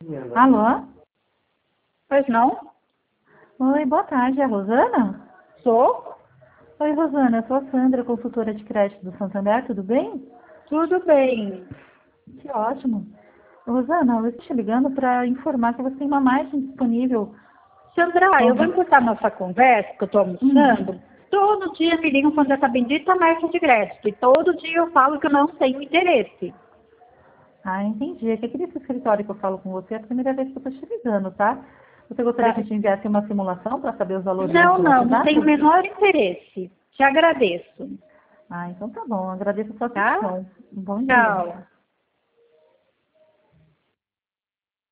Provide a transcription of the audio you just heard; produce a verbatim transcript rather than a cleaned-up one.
Alô? Pois não? Oi, boa tarde, é a Rosana? Sou? Oi, Rosana, eu sou a Sandra, consultora de crédito do Santander, tudo bem? Tudo bem. Que ótimo. Rosana, eu estou te ligando para informar que você tem uma margem disponível. Sandra, eu vou Uhum. encurtar nossa conversa, que eu estou almoçando. Hum. Todo dia me ligam falando dessa bendita marca de crédito. E todo dia eu falo que eu não tenho interesse. Ah, entendi. É que aqui nesse escritório que eu falo com você é a primeira vez que eu estou te ligando, tá? Você gostaria que Tá? eu te enviasse uma simulação para saber os valores Não, antes do não, não WhatsApp? tenho o menor interesse. Te agradeço. Ah, então tá bom. Agradeço a sua Tá? atenção. Um bom dia. Tchau.